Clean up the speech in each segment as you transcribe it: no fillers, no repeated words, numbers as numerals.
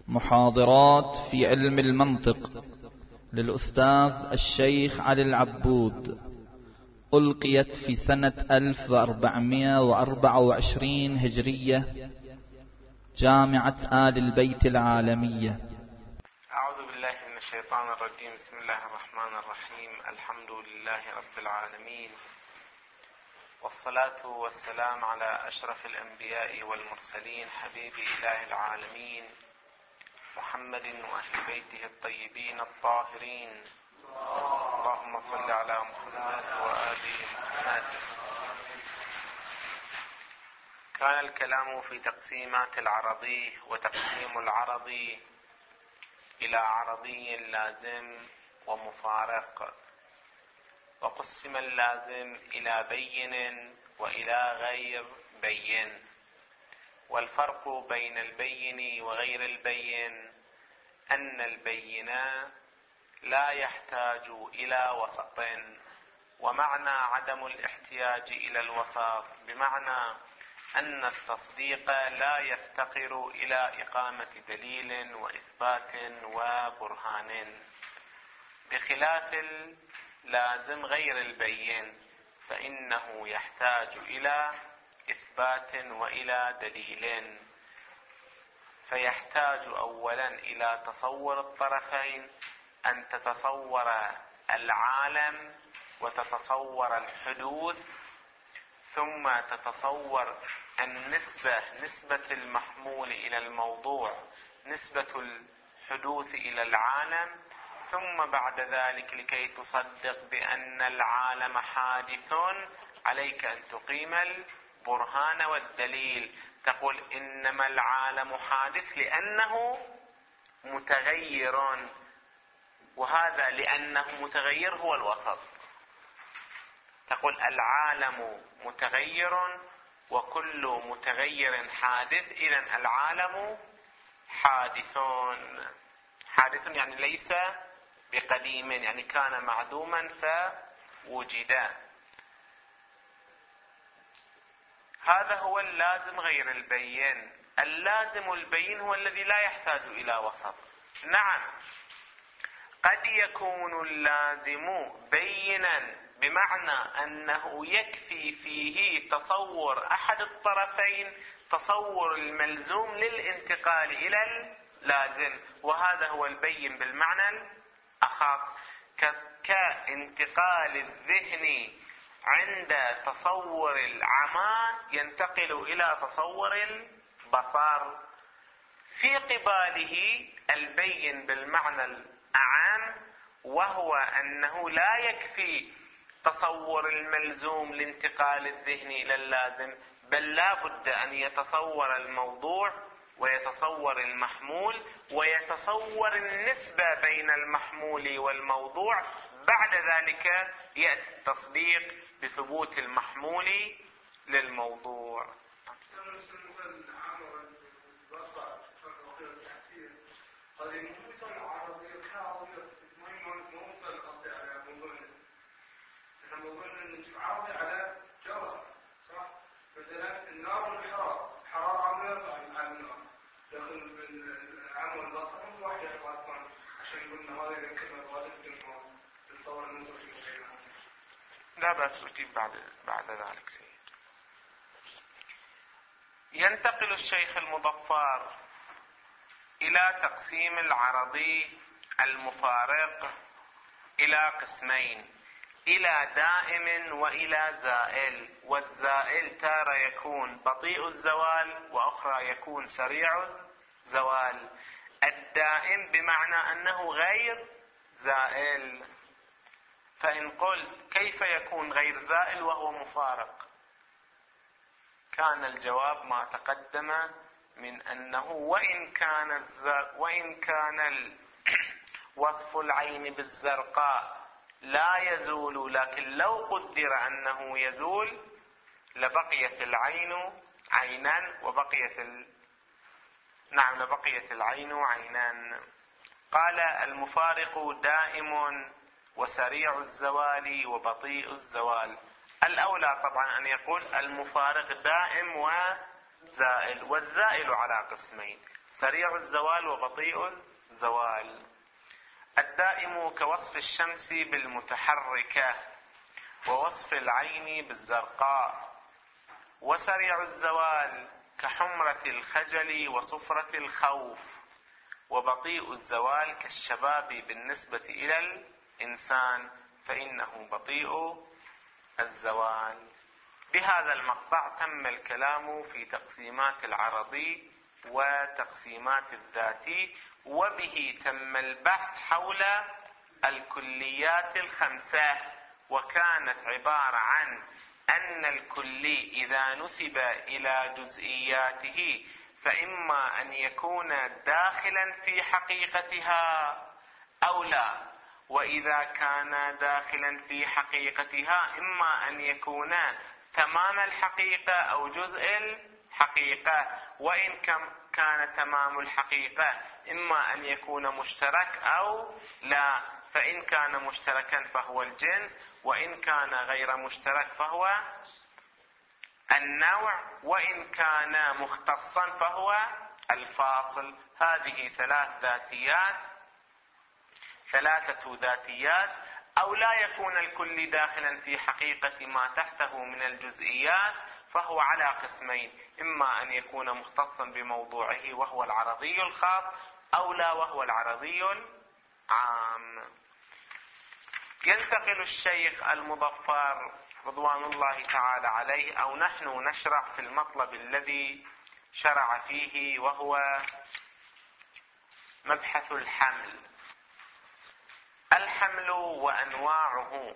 محاضرات في علم المنطق للأستاذ الشيخ علي العبود، ألقيت في سنة 1424 هجرية، جامعة آل البيت العالمية. أعوذ بالله من الشيطان الرجيم. بسم الله الرحمن الرحيم. الحمد لله رب العالمين، والصلاة والسلام على أشرف الأنبياء والمرسلين، حبيب إله العالمين محمد وأهل بيته الطيبين الطاهرين. اللهم صل على محمد وآل محمد. كان الكلام في تقسيمات العرضي، وتقسيم العرضي إلى عرضي لازم ومفارق، وقسم اللازم إلى بين وإلى غير بين. والفرق بين البين وغير البين أن البين لا يحتاج إلى وسط، ومعنى عدم الاحتياج إلى الوسط بمعنى أن التصديق لا يفتقر إلى إقامة دليل وإثبات وبرهان، بخلاف اللازم غير البين فإنه يحتاج إلى إثبات وإلى دليل. فيحتاج أولا إلى تصور الطرفين، أن تتصور العالم وتتصور الحدوث، ثم تتصور النسبة، نسبة المحمول إلى الموضوع، نسبة الحدوث إلى العالم. ثم بعد ذلك لكي تصدق بأن العالم حادث عليك أن تقيم البرهان والدليل، تقول إنما العالم حادث لأنه متغير، وهذا لأنه متغير هو الوسط. تقول العالم متغير وكل متغير حادث، إذن العالم حادث. حادث يعني ليس بقديم، يعني كان معدوما فوجد. هذا هو اللازم غير البين. اللازم البين هو الذي لا يحتاج إلى وسط. نعم، قد يكون اللازم بينا بمعنى أنه يكفي فيه تصور أحد الطرفين، تصور الملزوم للانتقال إلى اللازم، وهذا هو البين بالمعنى الأخص، كانتقال الذهن عند تصور العمى ينتقل إلى تصور البصر. في قباله البين بالمعنى الأعم، وهو أنه لا يكفي تصور الملزوم لانتقال الذهن إلى اللازم، بل لا بد أن يتصور الموضوع ويتصور المحمول ويتصور النسبة بين المحمول والموضوع. بعد ذلك يأتي التصديق بثبوت المحمول للموضوع. على جوهر صح؟ مثلا النار والحرارة، حرارة عاملة عن النار، لكن بالعام والبصر واحد يحفظون عشان قلنا هذا الكلمة غالب تتصور النسبة بينهم. لا بأس، أجيب بعد ذلك سيد. ينتقل الشيخ المظفر إلى تقسيم العرضي المفارق إلى قسمين، إلى دائم وإلى زائل. والزائل تارة يكون بطيء الزوال، وأخرى يكون سريع الزوال. الدائم بمعنى أنه غير زائل. فإن قلت كيف يكون غير زائل وهو مفارق، كان الجواب ما تقدم من أنه وإن كان وصف العين بالزرقاء لا يزول، لكن لو قدر أنه يزول لبقيت العين عينا لبقيت العين عينا. قال المفارق دائم وسريع الزوال وبطيء الزوال. الأولى طبعا أن يقول المفارق دائم وزائل، والزائل على قسمين. سريع الزوال وبطيء الزوال. الدائم كوصف الشمس بالمتحركة، ووصف العين بالزرقاء. وسريع الزوال كحمرة الخجل وصفرة الخوف. وبطيء الزوال كالشباب بالنسبة إلى الإنسان، فإنه بطيء الزوال. بهذا المقطع تم الكلام في تقسيمات العرضي وتقسيمات الذاتي، وبه تم البحث حول الكليات الخمسة، وكانت عبارة عن أن الكلي إذا نسب إلى جزئياته فإما أن يكون داخلا في حقيقتها أو لا، وإذا كان داخلا في حقيقتها إما أن يكون تمام الحقيقة أو جزء الحقيقة، وإن كان تمام الحقيقة إما أن يكون مشترك أو لا، فإن كان مشتركا فهو الجنس، وإن كان غير مشترك فهو النوع، وإن كان مختصا فهو الفاصل. هذه ثلاثة ذاتيات. أو لا يكون الكل داخلا في حقيقة ما تحته من الجزئيات، فهو على قسمين: إما أن يكون مختصا بموضوعه وهو العرضي الخاص، أو لا وهو العرضي العام. ينتقل الشيخ المظفر رضوان الله تعالى عليه، أو نحن نشرع في المطلب الذي شرع فيه، وهو مبحث الحمل. الحمل وأنواعه.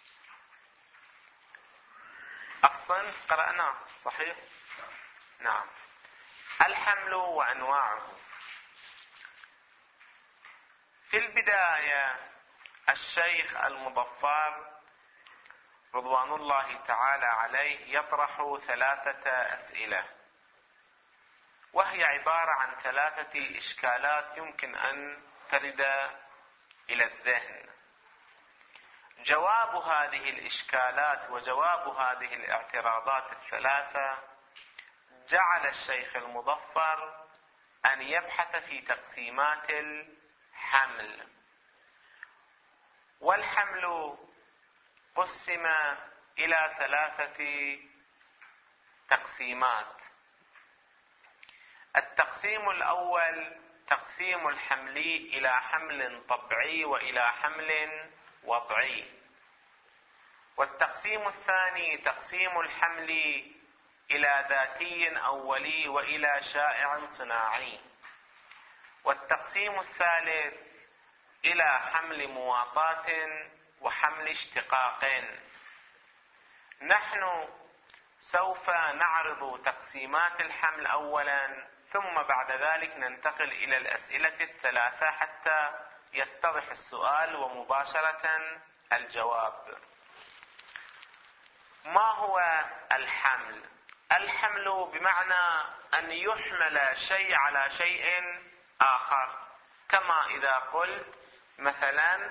الصنف قرأناه صحيح؟ نعم. الحمل وأنواعه. في البداية الشيخ المظفر رضوان الله تعالى عليه يطرح 3 أسئلة، وهي عبارة عن 3 إشكالات يمكن أن ترد إلى الذهن. جواب هذه الإشكالات وجواب هذه الاعتراضات ال3 جعل الشيخ المظفر أن يبحث في تقسيمات الحمل. والحمل قسم إلى 3 تقسيمات. التقسيم الأول تقسيم الحمل إلى حمل طبيعي وإلى حمل وضعي. والتقسيم الثاني تقسيم الحمل إلى ذاتي أولي وإلى شائع صناعي. والتقسيم الثالث إلى حمل مواطاة وحمل اشتقاق. نحن سوف نعرض تقسيمات الحمل أولا، ثم بعد ذلك ننتقل إلى الأسئلة ال3 حتى يتضح السؤال ومباشرة الجواب. ما هو الحمل؟ الحمل بمعنى أن يحمل شيء على شيء آخر، كما إذا قلت مثلا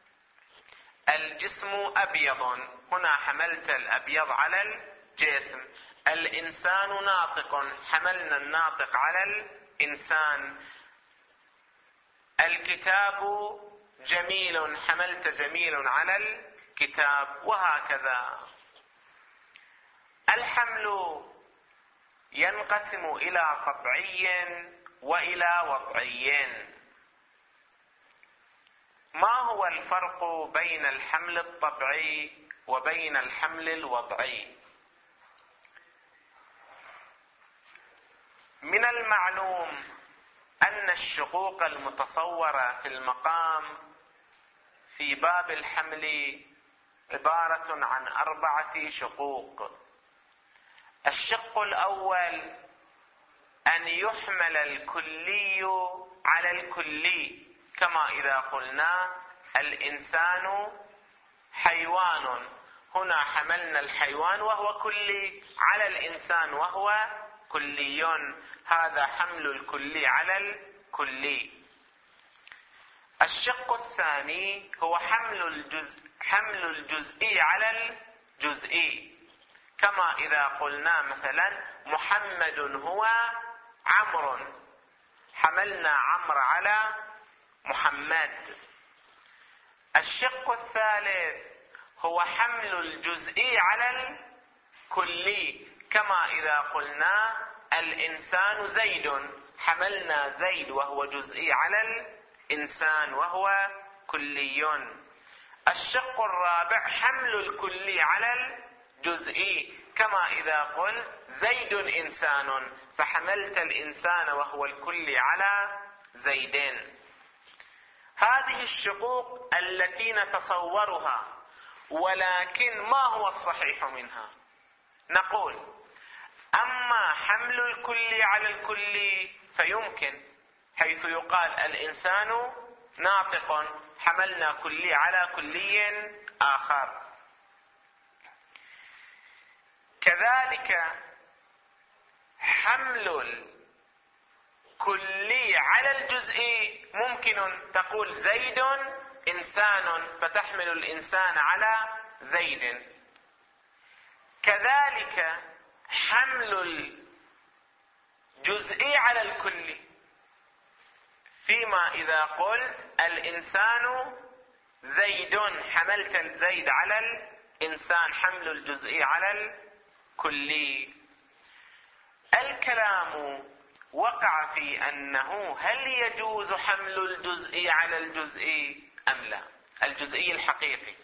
الجسم أبيض، هنا حملت الأبيض على الجسم. الإنسان ناطق، حملنا الناطق على الإنسان. الكتاب جميل، حملت جميل على الكتاب، وهكذا. الحمل ينقسم إلى طبيعي وإلى وضعي. ما هو الفرق بين الحمل الطبيعي وبين الحمل الوضعي؟ من المعلوم أن الشقوق المتصورة في المقام في باب الحمل عبارة عن 4 شقوق. الشق الأول أن يحمل الكلي على الكلي، كما إذا قلنا الإنسان حيوان، هنا حملنا الحيوان وهو كلي على الإنسان وهو كلي، هذا حمل الكلي على الكلي. الشق الثاني هو حمل الجزئي على الجزئي، كما إذا قلنا مثلا محمد هو عمرو، حملنا عمرو على محمد. الشق الثالث هو حمل الجزئي على الكلي، كما إذا قلنا الإنسان زيد، حملنا زيد وهو جزئي على الإنسان وهو كلي. الشق الرابع حمل الكلي على الجزئي، كما إذا قلت زيد إنسان فحملت الإنسان وهو الكلي على زيدين. هذه الشقوق التي نتصورها، ولكن ما هو الصحيح منها؟ نقول أما حمل الكلي على الكلي فيمكن، حيث يقال الإنسان ناطق، حملنا كلي على كلي آخر. كذلك حمل الكلي على الجزئي ممكن، تقول زيد إنسان فتحمل الإنسان على زيد. كذلك حمل الجزئي على الكلي، فيما إذا قلت الإنسان زيد حملت الزيد على الإنسان، حمل الجزئي على الكلي. الكلام وقع في أنه هل يجوز حمل الجزئي على الجزئي أم لا؟ الجزئي الحقيقي،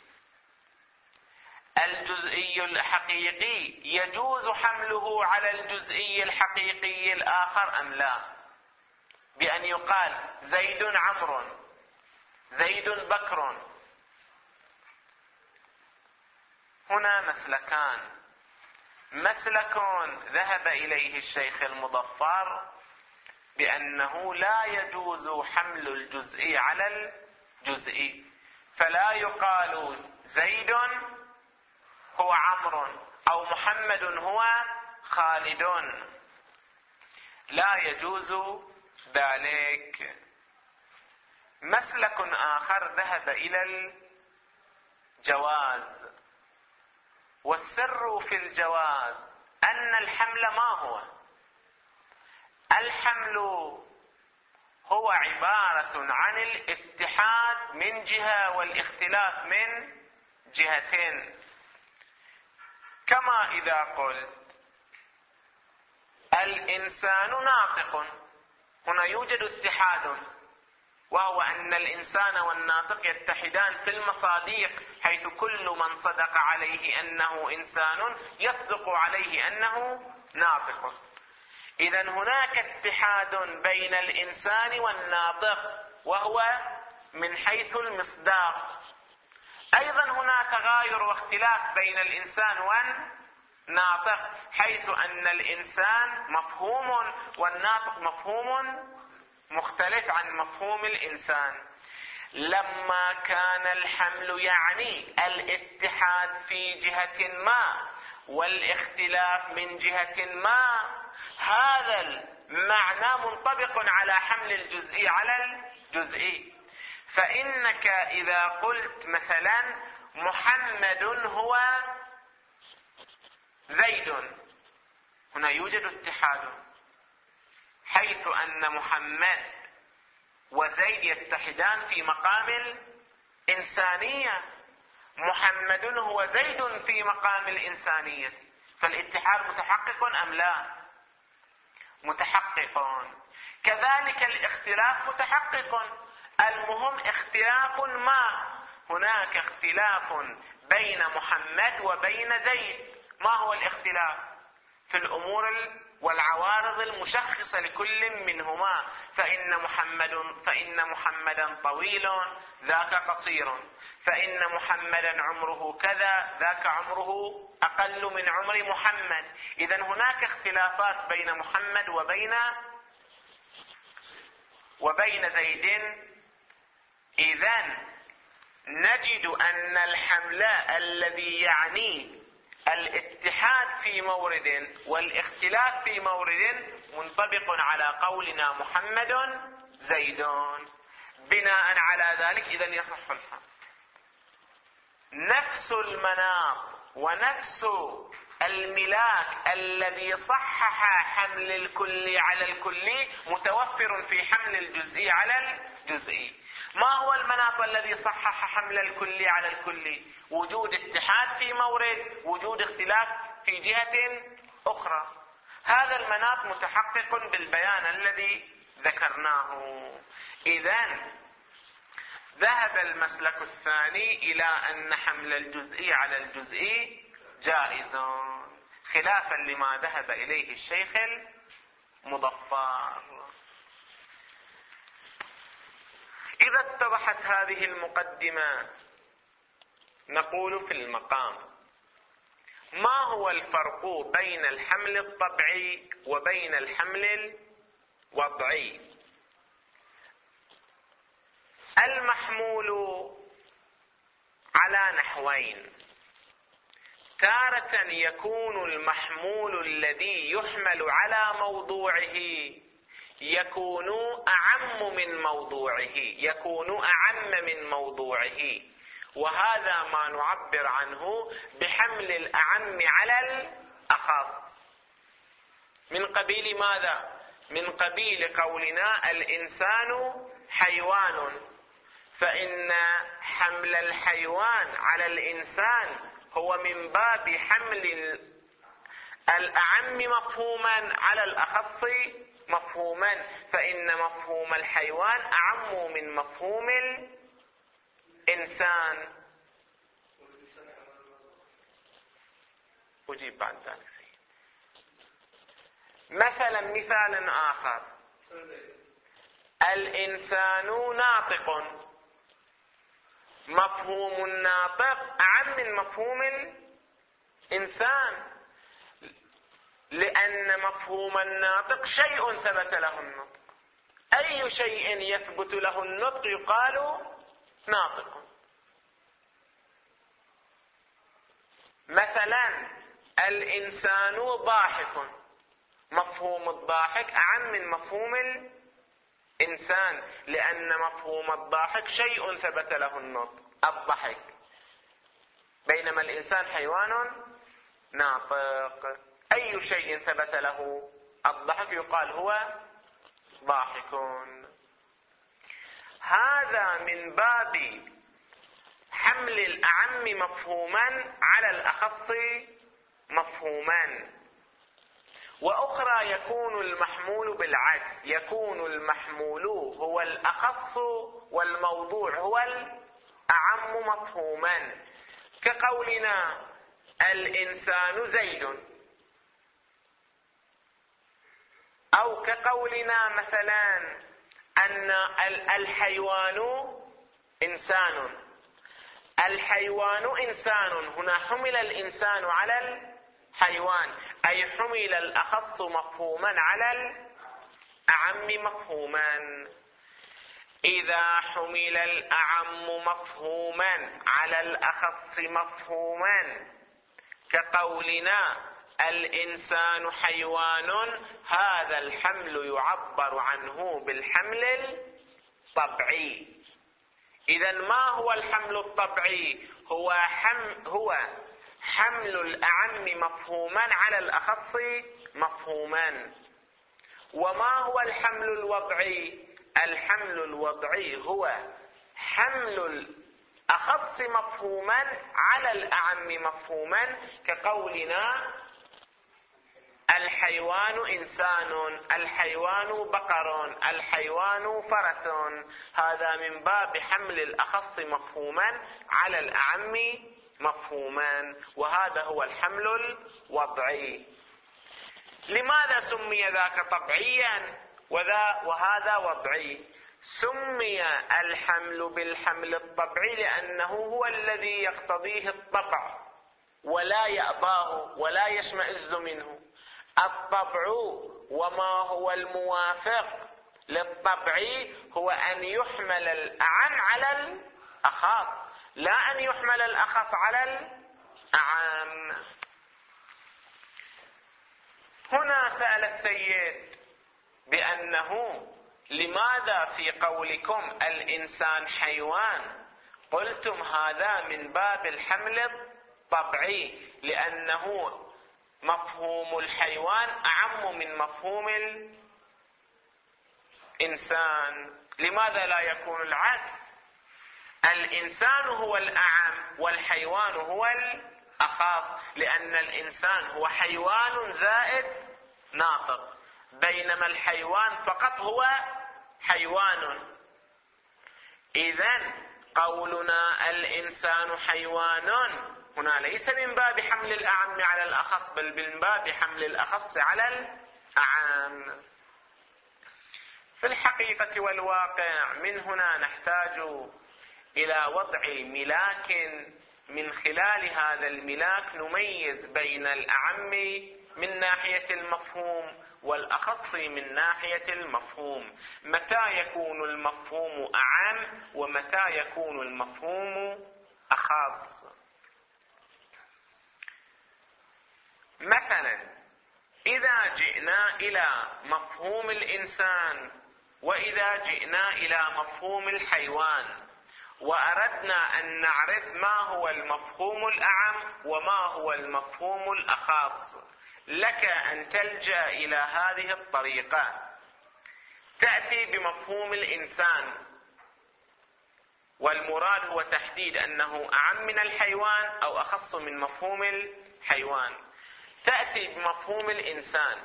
الجزئي الحقيقي يجوز حمله على الجزئي الحقيقي الآخر أم لا؟ بأن يقال زيد عمرو، زيد بكر. هنا مسلكان، مسلك ذهب إليه الشيخ المظفر بأنه لا يجوز حمل الجزئي على الجزئي، فلا يقال زيد هو عمرو أو محمد هو خالد، لا يجوز ذلك. مسلك آخر ذهب إلى الجواز، والسر في الجواز أن الحمل ما هو؟ الحمل هو عبارة عن الاتحاد من جهة والاختلاف من جهتين، كما إذا قلت الإنسان ناطق، هنا يوجد اتحاد، وهو أن الإنسان والناطق يتحدان في المصادق، حيث كل من صدق عليه أنه إنسان يصدق عليه أنه ناطق. إذن هناك اتحاد بين الإنسان والناطق وهو من حيث المصداق. أيضا هناك تغاير واختلاف بين الإنسان والناطق، حيث أن الإنسان مفهوم والناطق مفهوم مختلف عن مفهوم الإنسان. لما كان الحمل يعني الاتحاد في جهة ما والاختلاف من جهة ما، هذا المعنى منطبق على حمل الجزئي على الجزئي. فإنك إذا قلت مثلا محمد هو زيد، هنا يوجد اتحاد، حيث أن محمد وزيد يتحدان في مقام الإنسانية، محمد هو زيد في مقام الإنسانية، فالاتحاد متحقق أم لا؟ متحقق. كذلك الاختلاف متحقق، المهم اختلاف ما، هناك اختلاف بين محمد وبين زيد. ما هو الاختلاف؟ في الأمور والعوارض المشخصة لكل منهما، فإن محمدا طويل ذاك قصير، فإن محمدا عمره كذا ذاك عمره أقل من عمر محمد. إذن هناك اختلافات بين محمد وبين زيد. إذن نجد أن الحمل الذي يعني الاتحاد في مورد والاختلاف في مورد منطبق على قولنا محمد زيد. بناء على ذلك إذن يصح الحمل. نفس المناط ونفس الملاك الذي صحح حمل الكلي على الكلي متوفر في حمل الجزئي على الجزئي. ما هو المناط الذي صحح حمل الكلي على الكلي؟ وجود اتحاد في مورد، وجود اختلاف في جهة أخرى. هذا المناط متحقق بالبيان الذي ذكرناه. إذن ذهب المسلك الثاني إلى أن حمل الجزئي على الجزئي جائز، خلافا لما ذهب إليه الشيخ المظفر. إذا اتضحت هذه المقدمة نقول في المقام: ما هو الفرق بين الحمل الطبيعي وبين الحمل الوضعي؟ المحمول على نحوين: تارة يكون المحمول الذي يحمل على موضوعه يكون أعم من موضوعه، وهذا ما نعبر عنه بحمل الأعم على الأخص. من قبيل ماذا؟ من قبيل قولنا الإنسان حيوان، فإن حمل الحيوان على الإنسان هو من باب حمل الأعم مفهوما على الأخص مفهوما، فإن مفهوم الحيوان أعم من مفهوم الإنسان. أجيب بعد ذلك سيد. مثال آخر: الإنسان ناطق، مفهوم الناطق أعم من مفهوم الإنسان، لأن مفهوم الناطق شيء ثبت له النطق. أي شيء يثبت له النطق يقال ناطق. مثلا الإنسان ضاحك، مفهوم الضاحك أعم من مفهوم الإنسان، لأن مفهوم الضاحك شيء ثبت له النطق الضحك، بينما الإنسان حيوان ناطق. أي شيء ثبت له الضحك يقال هو ضاحك. هذا من باب حمل الأعم مفهوما على الأخص مفهوما. وأخرى يكون المحمول بالعكس، يكون المحمول هو الأخص والموضوع هو الأعم مفهوما، كقولنا الإنسان زيد، أو كقولنا مثلا أن الحيوان إنسان. الحيوان إنسان، هنا حمل الإنسان على الحيوان، أي حمل الأخص مفهوما على الأعم مفهوما. إذا حمل الأعم مفهوما على الأخص مفهوما كقولنا الإنسان حيوان، هذا الحمل يعبر عنه بالحمل الطبيعي. إذن ما هو الحمل الطبيعي؟ هو حمل الأعم مفهوما على الأخص مفهوما. وما هو الحمل الوضعي؟ الحمل الوضعي هو حمل الأخص مفهوما على الأعم مفهوما، كقولنا الحيوان إنسان، الحيوان بقر، الحيوان فرس. هذا من باب حمل الأخص مفهوما على الأعم مفهوما، وهذا هو الحمل الوضعي. لماذا سمي ذاك طبيعيا وهذا وضعي؟ سمي الحمل بالحمل الطبيعي لأنه هو الذي يقتضيه الطبع ولا يأباه ولا يشمئز منه. الطبع وما هو الموافق للطبع هو أن يحمل الأعم على الأخص، لا أن يحمل الأخص على الأعم. هنا سأل السيد بأنه لماذا في قولكم الإنسان حيوان قلتم هذا من باب الحمل الطبيعي؟ لأنه مفهوم الحيوان أعم من مفهوم الإنسان. لماذا لا يكون العكس؟ الإنسان هو الأعم والحيوان هو الأخص، لأن الإنسان هو حيوان زائد ناطق، بينما الحيوان فقط هو حيوان. إذن قولنا الإنسان حيوان هنا ليس من باب حمل الأعم على الأخص، بل من باب حمل الأخص على الأعم. في الحقيقة والواقع من هنا نحتاج إلى وضع ملاك، من خلال هذا الملاك نميز بين الأعم من ناحية المفهوم والأخص من ناحية المفهوم. متى يكون المفهوم أعم ومتى يكون المفهوم أخص؟ مثلا إذا جئنا إلى مفهوم الإنسان وإذا جئنا إلى مفهوم الحيوان وأردنا أن نعرف ما هو المفهوم الأعم وما هو المفهوم الأخص، لك أن تلجأ إلى هذه الطريقة. تأتي بمفهوم الإنسان، والمراد هو تحديد أنه أعم من الحيوان أو أخص من مفهوم الحيوان. تأتي بمفهوم الإنسان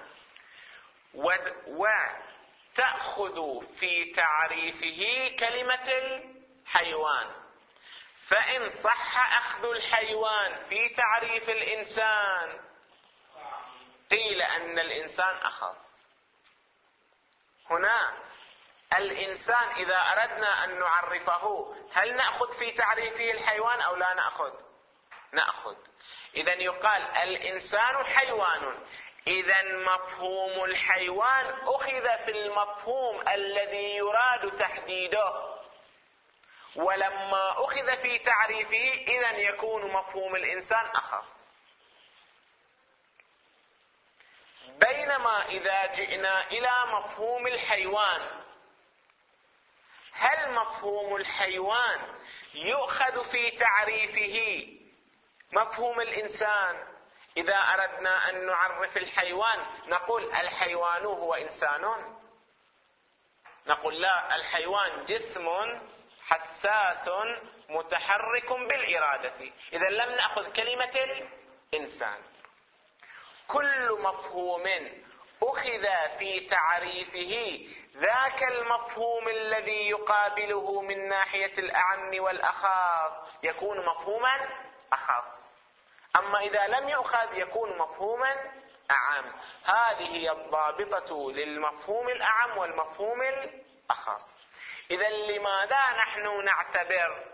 وتأخذ في تعريفه كلمة الحيوان، فإن صح أخذ الحيوان في تعريف الإنسان قيل أن الإنسان أخص. هنا الإنسان إذا أردنا أن نعرفه هل نأخذ في تعريفه الحيوان أو لا نأخذ؟ نأخذ. إذن يقال الإنسان حيوان، إذن مفهوم الحيوان أخذ في المفهوم الذي يراد تحديده، ولما أخذ في تعريفه إذن يكون مفهوم الإنسان أخص. بينما إذا جئنا إلى مفهوم الحيوان، هل مفهوم الحيوان يؤخذ في تعريفه مفهوم الإنسان؟ إذا أردنا أن نعرف الحيوان نقول الحيوان هو إنسان؟ نقول لا، الحيوان جسم حساس متحرك بالإرادة. إذا لم نأخذ كلمة الإنسان. كل مفهوم أخذ في تعريفه ذاك المفهوم الذي يقابله من ناحية الأعم والأخص يكون مفهوما أخص، أما إذا لم يؤخذ يكون مفهوما أعم. هذه هي الضابطة للمفهوم الأعم والمفهوم الأخص. إذا لماذا نحن نعتبر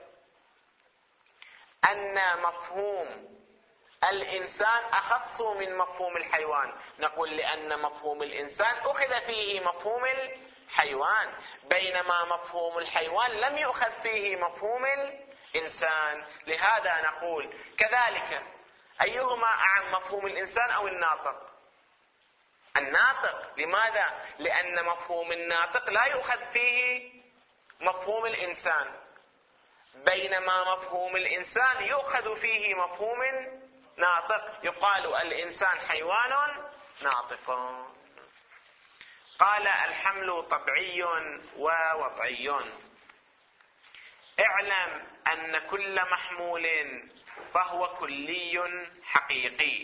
أن مفهوم الإنسان أخص من مفهوم الحيوان؟ نقول لأن مفهوم الإنسان أخذ فيه مفهوم الحيوان، بينما مفهوم الحيوان لم يؤخذ فيه مفهوم الإنسان. لهذا نقول كذلك أيهما أعم، مفهوم الإنسان أو الناطق؟ الناطق. لماذا؟ لأن مفهوم الناطق لا يؤخذ فيه مفهوم الإنسان، بينما مفهوم الإنسان يؤخذ فيه مفهوم ناطق. يقال الإنسان حيوان ناطق. قال الحمل طبعي ووضعي. اعلم أن كل محمول فهو كلي حقيقي.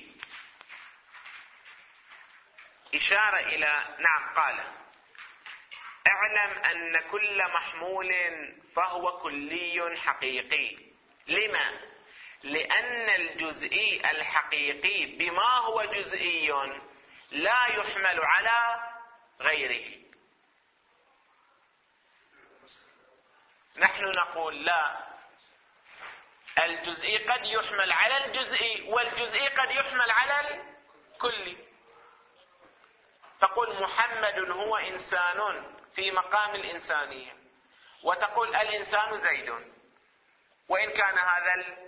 إشارة إلى قال اعلم أن كل محمول فهو كلي حقيقي. لما؟ لأن الجزئي الحقيقي بما هو جزئي لا يحمل على غيره. نحن نقول لا، الجزئي قد يحمل على الجزئي والجزئي قد يحمل على الكلي. تقول محمد هو إنسان في مقام الإنسانية، وتقول الإنسان زيد، وإن كان هذا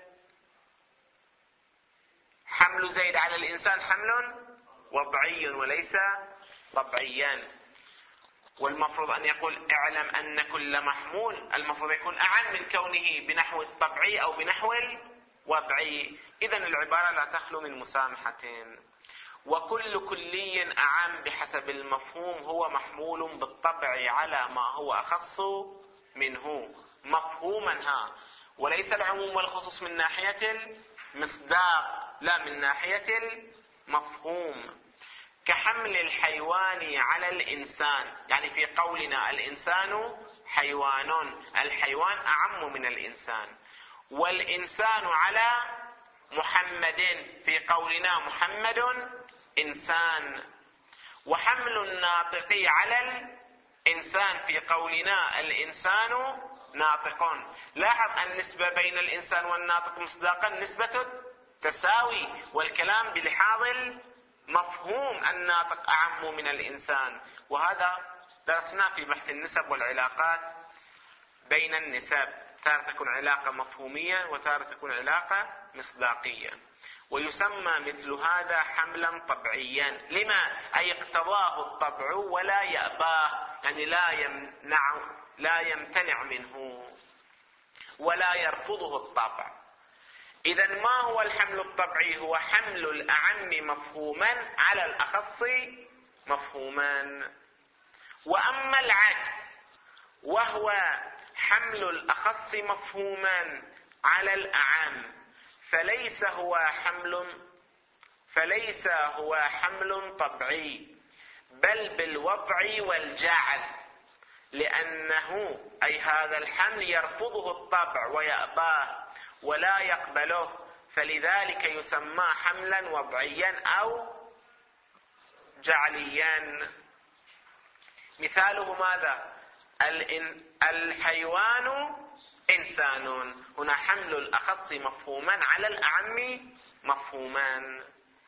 حمل زيد على الإنسان حمل وضعي وليس طبعيا. والمفروض أن يقول اعلم أن كل محمول، المفروض يكون أعم من كونه بنحو الطبعي أو بنحو الوضعي. إذن العبارة لا تخلو من مسامحة. وكل كلي أعم بحسب المفهوم هو محمول بالطبع على ما هو أخص منه مفهوما وليس العموم والخصوص من ناحية المصداق، لا من ناحية المفهوم. كحمل الحيوان على الإنسان، يعني في قولنا الإنسان حيوان، الحيوان أعم من الإنسان. والإنسان على محمد، في قولنا محمد إنسان. وحمل الناطق على الإنسان، في قولنا الإنسان ناطق. لاحظ النسبة بين الإنسان والناطق مصداقا نسبة تساوي، والكلام بلحاظ المفهوم الناطق أعم من الإنسان. وهذا درسناه في بحث النسب والعلاقات بين النسب، تارة تكون علاقة مفهومية وتارة تكون علاقة مصداقية. ويسمى مثل هذا حملا طبعيا. لما؟ أي اقتضاه الطبع ولا يأباه، يعني لا يمتنع منه ولا يرفضه الطبع. إذن ما هو الحمل الطبعي؟ هو حمل الأعم مفهوما على الأخص مفهوما. وأما العكس وهو حمل الأخص مفهوما على الأعم فليس هو حمل طبعي، بل بالوضع والجعل، لأنه أي هذا الحمل يرفضه الطبع ويأباه ولا يقبله، فلذلك يسمى حملا وضعيا أو جعليا. مثاله ماذا؟ الحيوان إنسان، هنا حمل الأخص مفهوما على الأعم مفهوما.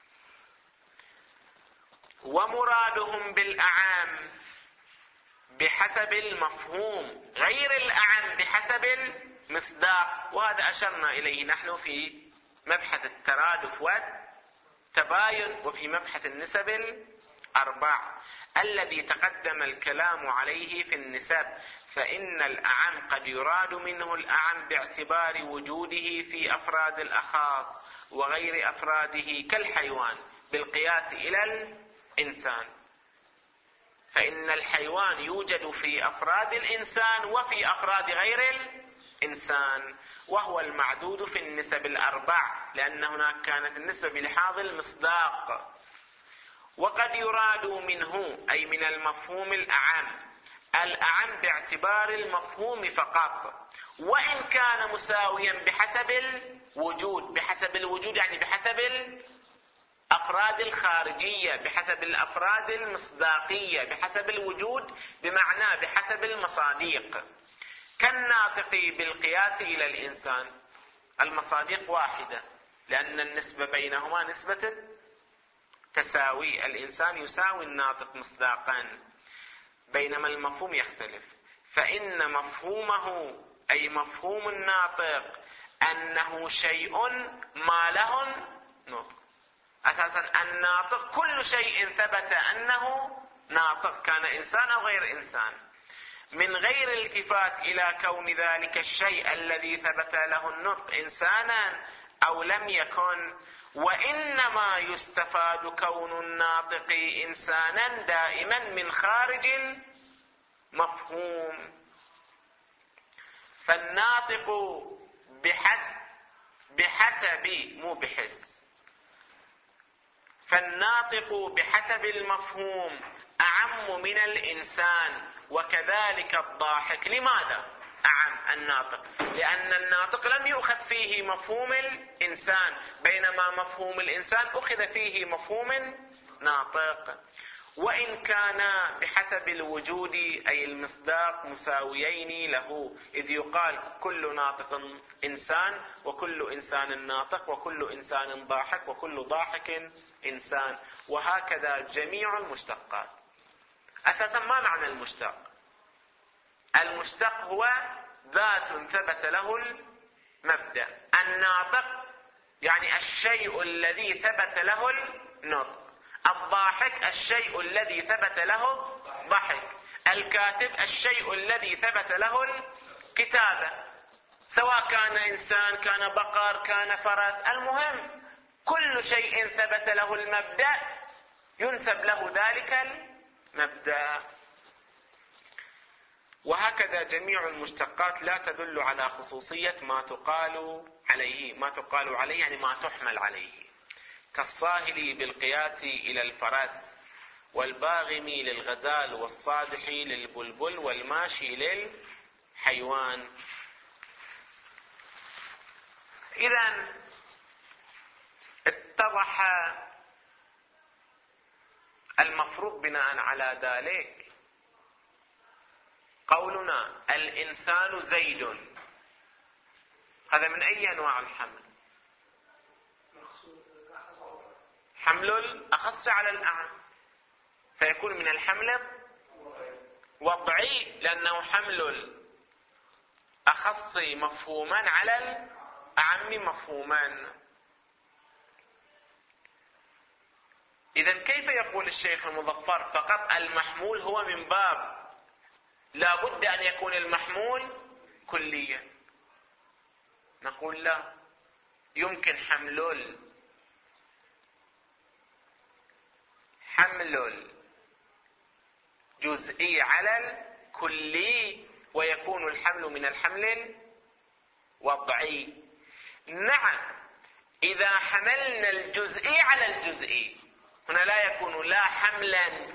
ومرادهم بالأعم بحسب المفهوم غير الأعم بحسب المصداق، وهذا أشرنا إليه نحن في مبحث الترادف والتباين وفي مبحث النسب الأربع الذي تقدم الكلام عليه في النسب. فإن الأعم قد يراد منه الأعم باعتبار وجوده في أفراد الأخاص وغير أفراده كالحيوان بالقياس إلى الإنسان، فإن الحيوان يوجد في أفراد الإنسان وفي أفراد غير الإنسان، وهو المعدود في النسب الأربع، لأن هناك كانت النسبة بلحاظ المصداق. وقد يراد منه أي من المفهوم الأعم باعتبار المفهوم فقط، وإن كان مساويا بحسب الوجود يعني بحسب الأفراد الخارجية، بحسب الأفراد المصداقية، بحسب الوجود بمعنى بحسب المصاديق. كالناطق بالقياس إلى الإنسان، المصاديق واحدة لأن النسبة بينهما نسبة تساوي، الإنسان يساوي الناطق مصداقا، بينما المفهوم يختلف. فإن مفهومه أي مفهوم الناطق أنه شيء ما له نطق. أساسا الناطق كل شيء ثبت أنه ناطق، كان إنسان أو غير إنسان، من غير التفات إلى كون ذلك الشيء الذي ثبت له النطق إنسانا أو لم يكن. وإنما يستفاد كون الناطق إنسانا دائما من خارج المفهوم. فالناطق فالناطق بحسب المفهوم أعم من الإنسان، وكذلك الضاحك. لماذا أعم الناطق؟ لأن الناطق لم يؤخذ فيه مفهوم الإنسان، بينما مفهوم الإنسان أخذ فيه مفهوم ناطق. وإن كان بحسب الوجود أي المصداق مساويين له، إذ يقال كل ناطق إنسان وكل إنسان ناطق وكل إنسان ضاحك وكل ضاحك إنسان، وهكذا جميع المشتقات. أساسا ما معنى المشتق؟ المشتق هو ذات ثبت له المبدأ. الناطق يعني الشيء الذي ثبت له النطق. الضاحك الشيء الذي ثبت له الضحك. الكاتب الشيء الذي ثبت له الكتابة، سواء كان إنسان كان بقر كان فرس، المهم كل شيء ثبت له المبدأ ينسب له ذلك المبدأ. وهكذا جميع المشتقات لا تدل على خصوصية ما تقال عليه. ما تقال عليه يعني ما تحمل عليه، كالصاهل بالقياس إلى الفرس، والباغم للغزال، والصادح للبلبل، والماشي للحيوان. إذن اتضح المفروض بناء على ذلك قولنا الإنسان زيد، هذا من أي أنواع الحمل؟ حمل الأخص على الأعم، فيكون من الحمل الوضعي، لأنه حمل الأخص مفهوما على الأعم مفهوما. إذن كيف يقول الشيخ المظفر فقط المحمول هو من باب لا بد أن يكون المحمول كليا؟ نقول لا، يمكن حمل الجزئي على الكلي، ويكون الحمل من الحمل الوضعي. نعم، إذا حملنا الجزئي على الجزئي هنا لا يكون لا حملا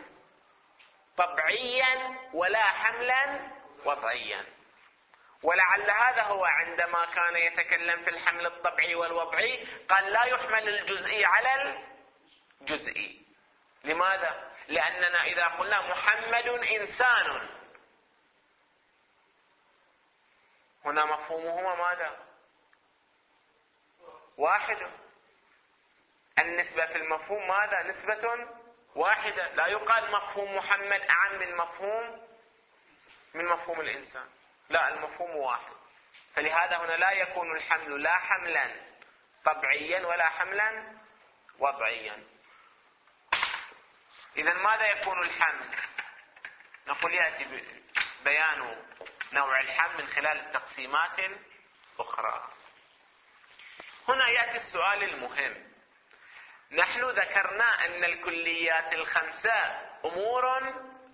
طبعيا ولا حملا وضعيا. ولعل هذا هو عندما كان يتكلم في الحمل الطبعي والوضعي قال لا يحمل الجزئي على الجزئي. لماذا؟ لأننا إذا قلنا محمد إنسان، هنا مفهومهما ماذا؟ واحد. النسبة في المفهوم ماذا؟ نسبة واحدة. لا يقال مفهوم محمد أعم من مفهوم الإنسان، لا، المفهوم واحد. فلهذا هنا لا يكون الحمل لا حملا طبعيا ولا حملا وضعيا. إذا ماذا يكون الحمل؟ نقول يأتي بيان نوع الحمل من خلال التقسيمات الأخرى. هنا يأتي السؤال المهم. نحن ذكرنا أن الكليات الخمسة أمور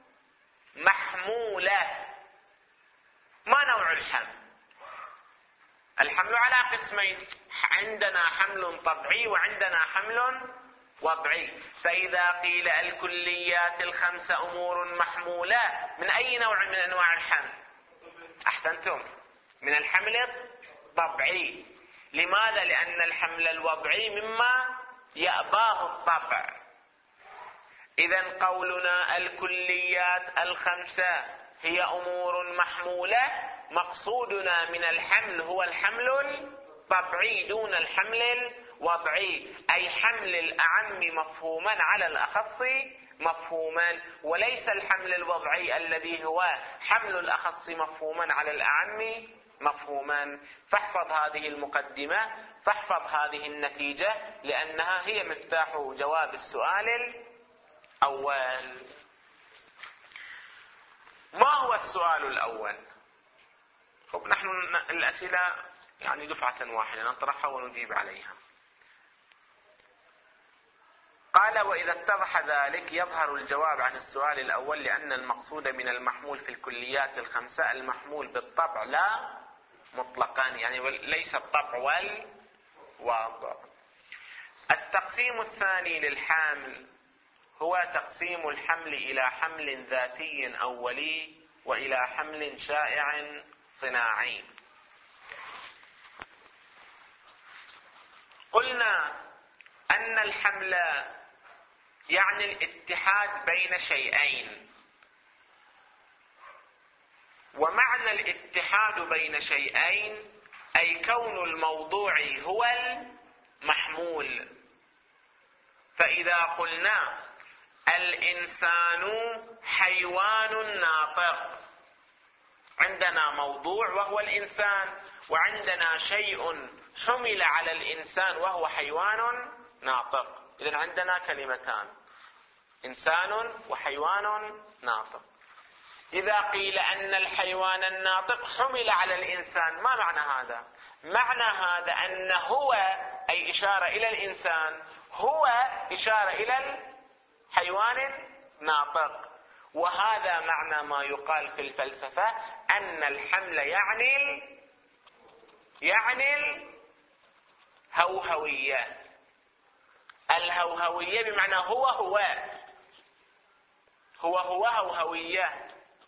محمولة. ما نوع الحمل؟ الحمل على قسمين، عندنا حمل طبعي وعندنا حمل وضعي. فإذا قيل الكليات الخمسة أمور محمولة، من أي نوع من أنواع الحمل؟ أحسنتم، من الحمل الطبعي. لماذا؟ لأن الحمل الوضعي مما يأباه الطبع. إذن قولنا الكليات الخمسة هي أمور محمولة، مقصودنا من الحمل هو الحمل الطبعي دون الحمل الوضعي، أي حمل الأعم مفهوما على الأخص مفهوما، وليس الحمل الوضعي الذي هو حمل الأخص مفهوما على الأعم مفهوما. فاحفظ هذه المقدمة، فاحفظ هذه النتيجة، لأنها هي مفتاح جواب السؤال الأول. ما هو السؤال الأول؟ طب نحن الأسئلة يعني دفعة واحدة نطرحها ونجيب عليها. قال: وإذا اتضح ذلك يظهر الجواب عن السؤال الأول، لأن المقصود من المحمول في الكليات الخمسة المحمول بالطبع لا مطلقا، يعني ليس الطبع والوضع. التقسيم الثاني للحمل هو تقسيم الحمل إلى حمل ذاتي أولي وإلى حمل شائع صناعي. قلنا أن الحمل يعني الاتحاد بين شيئين، ومعنى الاتحاد بين شيئين أي كون الموضوع هو المحمول. فإذا قلنا الإنسان حيوان ناطق، عندنا موضوع وهو الإنسان، وعندنا شيء حمل على الإنسان وهو حيوان ناطق. إذن عندنا كلمتان، إنسان وحيوان ناطق. إذا قيل أن الحيوان الناطق حمل على الإنسان، ما معنى هذا؟ معنى هذا أن هو أي إشارة إلى الإنسان، هو إشارة إلى حيوان ناطق. وهذا معنى ما يقال في الفلسفة أن الحمل يعني الهوهوية. الهوهوية بمعنى هو هوهوية.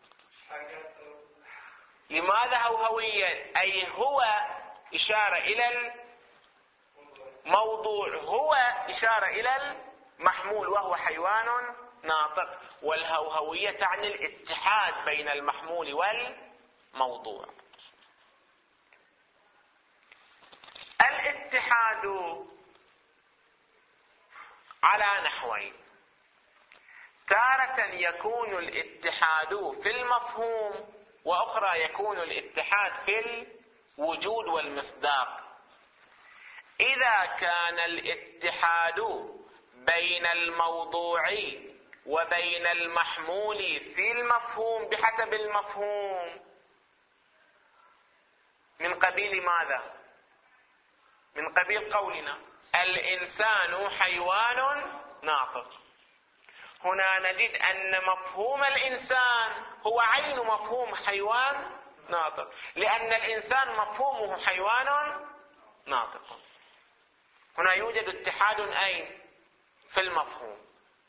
لماذا هوهوية؟ أي هو إشارة إلى الموضوع، هو إشارة إلى المحمول وهو حيوان ناطق. والهوهوية تعني الاتحاد بين المحمول والموضوع. الاتحاد على نحوين: تارة يكون الاتحاد في المفهوم، وأخرى يكون الاتحاد في الوجود والمصداق. إذا كان الاتحاد بين الموضوع وبين المحمول في المفهوم بحسب المفهوم، من قبيل ماذا؟ من قبيل قولنا الإنسان حيوان ناطق. هنا نجد أن مفهوم الإنسان هو عين مفهوم حيوان ناطق، لأن الإنسان مفهومه حيوان ناطق. هنا يوجد اتحاد أين؟ في المفهوم.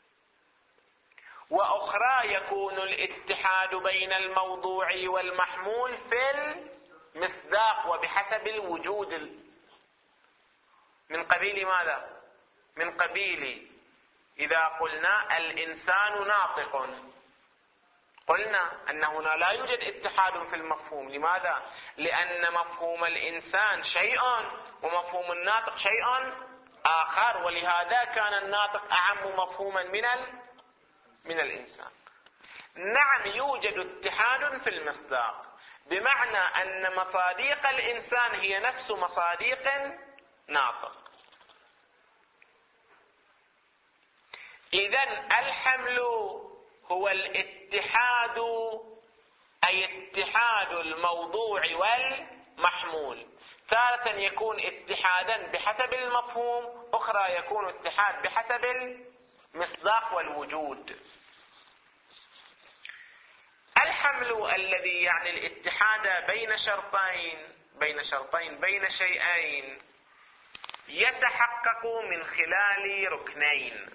وأخرى يكون الاتحاد بين الموضوع والمحمول في المصداق وبحسب الوجود. من قبيل ماذا؟ من قبيل إذا قلنا الإنسان ناطق، قلنا أن هنا لا يوجد اتحاد في المفهوم. لماذا؟ لأن مفهوم الإنسان شيء ومفهوم الناطق شيء آخر، ولهذا كان الناطق أعم مفهوما من الإنسان. نعم يوجد اتحاد في المصداق، بمعنى أن مصاديق الإنسان هي نفس مصاديق ناطق. إذن الحمل هو الاتحاد، أي اتحاد الموضوع والمحمول. تارة يكون اتحادا بحسب المفهوم، أخرى يكون اتحاد بحسب المصداق والوجود. الحمل الذي يعني الاتحاد بين شيئين يتحقق من خلال ركنين.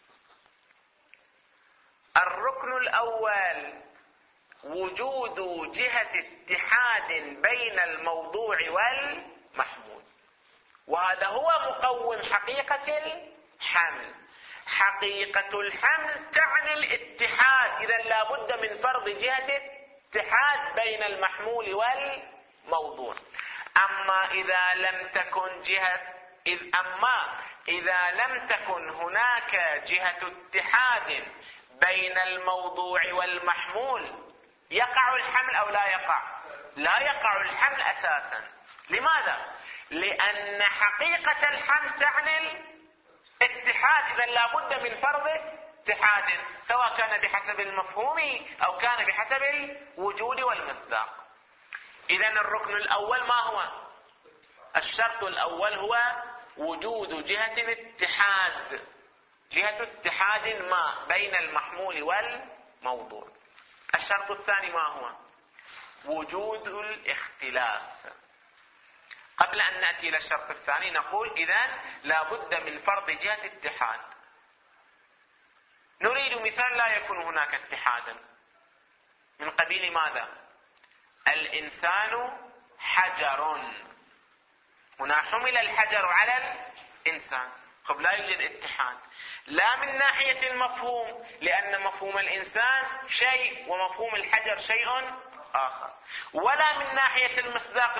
الركن الأول وجود جهة اتحاد بين الموضوع والمحمول، وهذا هو مقوم حقيقة الحمل. حقيقة الحمل تعني الاتحاد، إذن لا بد من فرض جهة اتحاد بين المحمول والموضوع. أما إذا لم تكن هناك جهة اتحاد بين الموضوع والمحمول، يقع الحمل أو لا يقع؟ لا يقع الحمل أساسا. لماذا؟ لأن حقيقة الحمل تعني الاتحاد، إذن لا بد من فرض اتحاد، سواء كان بحسب المفهوم أو كان بحسب الوجود والمصداق. إذن الركن الأول ما هو؟ الشرط الأول هو وجود جهة الاتحاد، جهة اتحاد ما بين المحمول والموضوع. الشرط الثاني ما هو؟ وجود الاختلاف. قبل أن نأتي إلى الشرط الثاني نقول إذن لا بد من فرض جهة اتحاد. نريد مثال لا يكون هناك اتحادا، من قبيل ماذا؟ الإنسان حجر. هنا حمل الحجر على الإنسان، طب لا يوجد اتحاد، لا من ناحية المفهوم لأن مفهوم الإنسان شيء ومفهوم الحجر شيء آخر، ولا من ناحية المصداق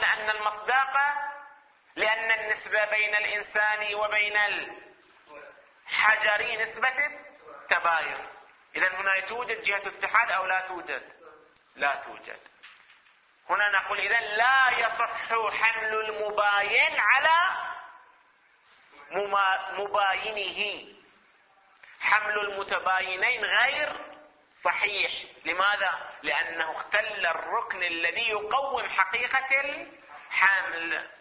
لأن النسبة بين الإنسان وبين الحجر نسبة تباين. إذن هنا توجد جهة اتحاد أو لا توجد؟ لا توجد. هنا نقول إذن لا يصح حمل المباين على مباينه. حمل المتباينين غير صحيح. لماذا؟ لأنه اختل الركن الذي يقوم حقيقة الحمل.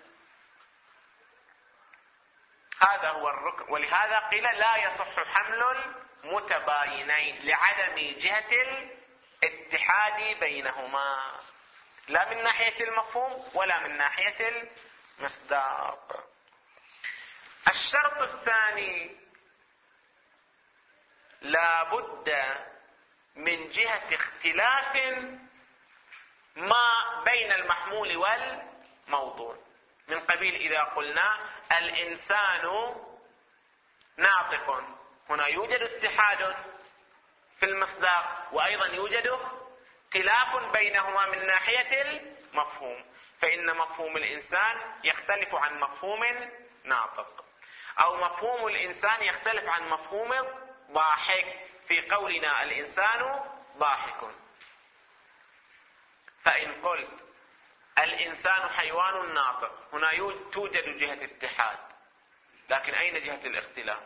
هذا هو الركن، ولهذا قيل لا يصح حمل متباينين لعدم جهة الاتحاد بينهما، لا من ناحية المفهوم ولا من ناحية المصداق. الشرط الثاني: لا بد من جهة اختلاف ما بين المحمول والموضوع، من قبيل إذا قلنا الإنسان ناطق، هنا يوجد اتحاد في المصداق وأيضا يوجد اختلاف بينهما من ناحية المفهوم، فإن مفهوم الإنسان يختلف عن مفهوم ناطق، أو مفهوم الإنسان يختلف عن مفهوم ضاحك في قولنا الإنسان ضاحك. فإن قلت الإنسان حيوان ناطق، هنا توجد جهة اتحاد، لكن أين جهة الاختلاف؟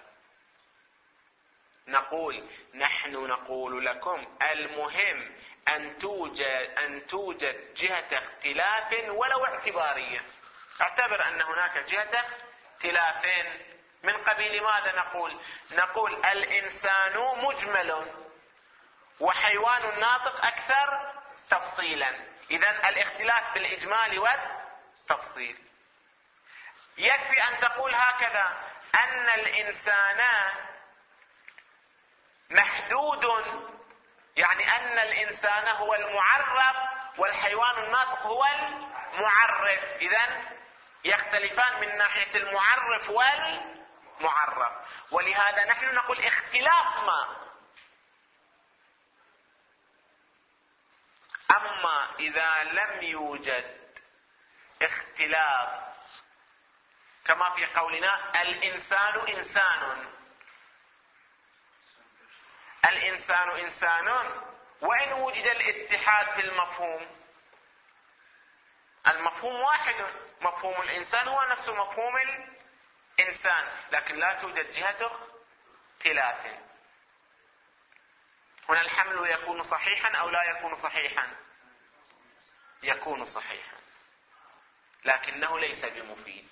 نقول نحن نقول لكم المهم أن توجد جهة اختلاف ولو اعتبارية. اعتبر أن هناك جهة اختلاف. من قبيل ماذا نقول الإنسان مجمل وحيوان ناطق أكثر تفصيلا، إذن الاختلاف بالإجمال والتفصيل. يكفي أن تقول هكذا: أن الإنسان محدود، يعني أن الإنسان هو المعرف والحيوان الناطق هو المعرف، إذن يختلفان من ناحية المعرف والمعرف. ولهذا نحن نقول اختلاف ما. أما إذا لم يوجد اختلاف كما في قولنا الإنسان إنسان، الإنسان إنسان، وإن وجد الاتحاد في المفهوم واحد، مفهوم الإنسان هو نفس مفهوم الإنسان، لكن لا توجد جهة اختلاف. هنا الحمل يكون صحيحا أو لا يكون صحيحا؟ يكون صحيحا، لكنه ليس بمفيد.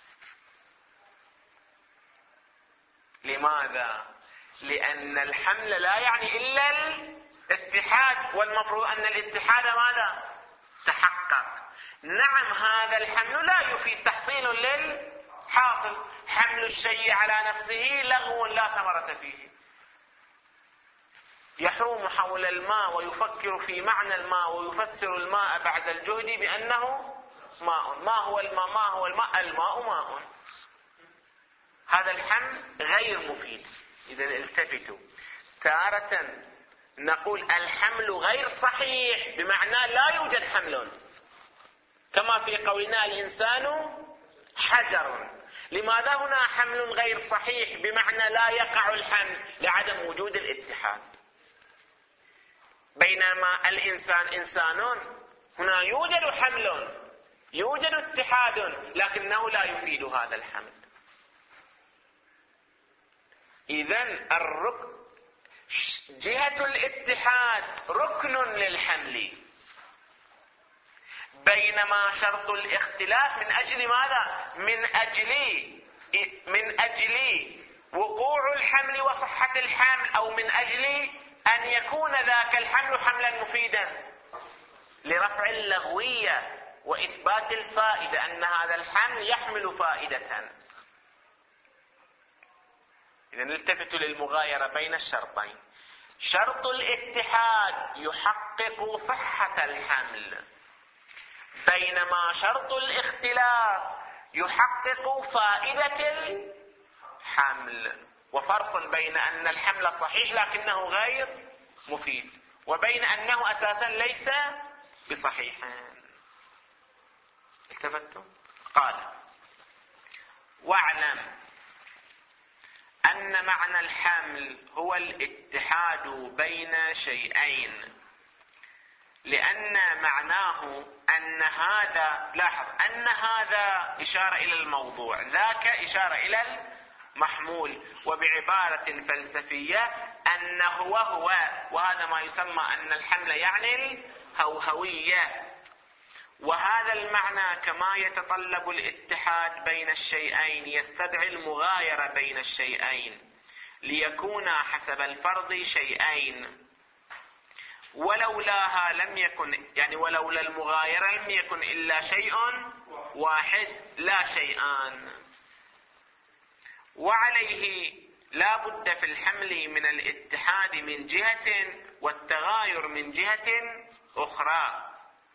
لماذا؟ لأن الحمل لا يعني إلا الاتحاد، والمفروض أن الاتحاد ماذا؟ تحقق. نعم، هذا الحمل لا يفيد تحصيل للحاصل. حمل الشيء على نفسه لغو لا ثمرة فيه. يحوم حول الماء ويفكر في معنى الماء ويفسر الماء بعد الجهد بأنه ماء. ما هو الماء؟ ما هو الماء؟ الماء ماء. هذا الحمل غير مفيد. إذا التفتوا، تارة نقول الحمل غير صحيح بمعنى لا يوجد حمل، كما في قولنا الإنسان حجر. لماذا هنا حمل غير صحيح بمعنى لا يقع الحمل؟ لعدم وجود الاتحاد. بينما الإنسان إنسان، هنا يوجد حمل، يوجد اتحاد، لكنه لا يفيد هذا الحمل. إذن جهة الاتحاد ركن للحمل، بينما شرط الاختلاف من أجل ماذا؟ من أجل وقوع الحمل وصحة الحمل، أو من أجل أن يكون ذاك الحمل حملا مفيدا لرفع اللغوية وإثبات الفائدة، أن هذا الحمل يحمل فائدة. إذا نلتفت للمغايرة بين الشرطين. شرط الاتحاد يحقق صحة الحمل، بينما شرط الاختلاف يحقق فائدة الحمل. وفرق بين أن الحمل صحيح لكنه غير مفيد، وبين أنه أساسا ليس بصحيح. التفتم؟ قال: واعلم أن معنى الحمل هو الاتحاد بين شيئين، لأن معناه أن هذا، لاحظ، أن هذا إشارة إلى الموضوع، ذاك إشارة إلى المحمول، وبعبارة فلسفية أن هو، وهذا ما يسمى أن الحمل يعني الهوهوية. وهذا المعنى كما يتطلب الاتحاد بين الشيئين يستدعي المغايرة بين الشيئين، ليكونا حسب الفرض شيئين، ولولاها لم يكن، يعني ولولا المغايرة لم يكن إلا شيء واحد لا شيئان. وعليه لا بد في الحمل من الاتحاد من جهة والتغاير من جهة أخرى،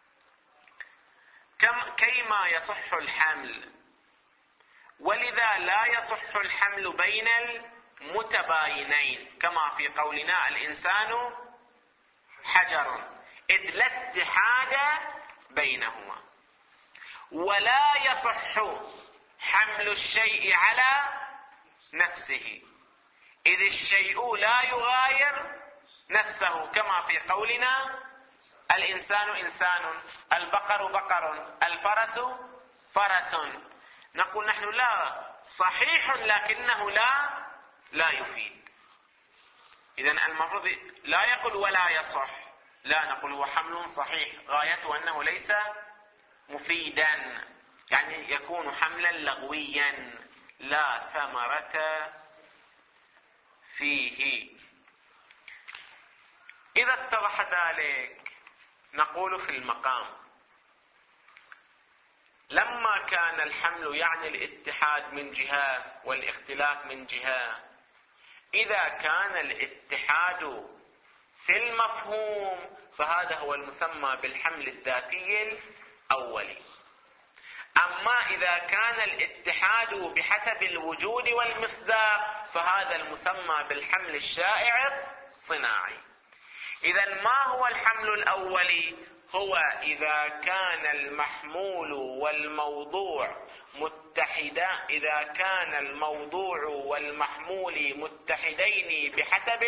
كيما يصح الحمل. ولذا لا يصح الحمل بين المتباينين، كما في قولنا الإنسان حجر، إذ لا اتحاد بينهما. ولا يصح حمل الشيء على نفسه، إذ الشيء لا يغاير نفسه، كما في قولنا الإنسان إنسان، البقر بقر، الفرس فرس. نقول نحن لا، صحيح لكنه لا يفيد. إذن المفروض لا يقول ولا يصح، لا نقول هو حمل صحيح غايته أنه ليس مفيدا، يعني يكون حملا لغويا لا ثمرة فيه. إذا اتضح ذلك نقول في المقام: لما كان الحمل يعني الاتحاد من جهة والاختلاف من جهة، إذا كان الاتحاد في المفهوم فهذا هو المسمى بالحمل الذاتي الأولي. أما إذا كان الاتحاد بحسب الوجود والمصداق فهذا المسمى بالحمل الشائع الصناعي. إذن ما هو الحمل الأولي؟ هو إذا كان المحمول والموضوع متحدا، إذا كان الموضوع والمحمول متحدين بحسب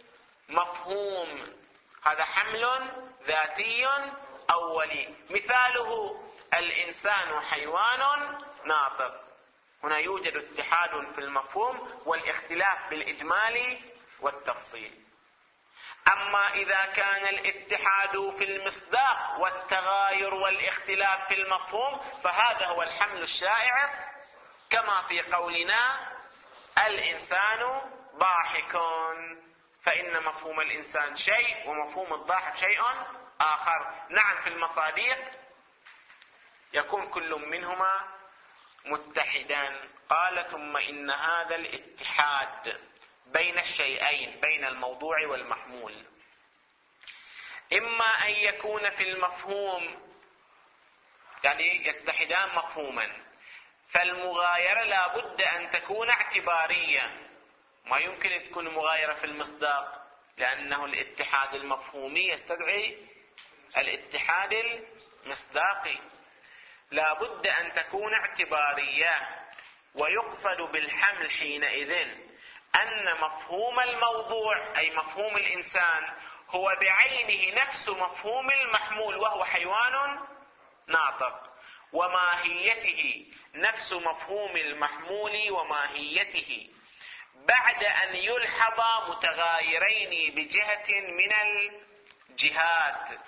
المفهوم، هذا حمل ذاتي أولي. مثاله الإنسان حيوان ناطق، هنا يوجد اتحاد في المفهوم والاختلاف بالإجمال والتفصيل. أما إذا كان الاتحاد في المصداق والتغاير والاختلاف في المفهوم فهذا هو الحمل الشائع، كما في قولنا الإنسان ضاحك، فإن مفهوم الإنسان شيء ومفهوم الضاحك شيء آخر. نعم في المصادق يكون كل منهما متحدا. قال: ثم إن هذا الاتحاد بين الشيئين، بين الموضوع والمحمول، إما أن يكون في المفهوم، يعني يتحدان مفهوما، فالمغايرة لا بد أن تكون اعتبارية، ما يمكن أن تكون مغايرة في المصداق، لأنه الاتحاد المفهومي يستدعي الاتحاد المصداقي. لا بد أن تكون اعتبارية. ويقصد بالحمل حينئذ أن مفهوم الموضوع أي مفهوم الإنسان هو بعينه نفس مفهوم المحمول وهو حيوان ناطق، وماهيته نفس مفهوم المحمول وماهيته، بعد أن يلحظ متغايرين بجهة من الجهات،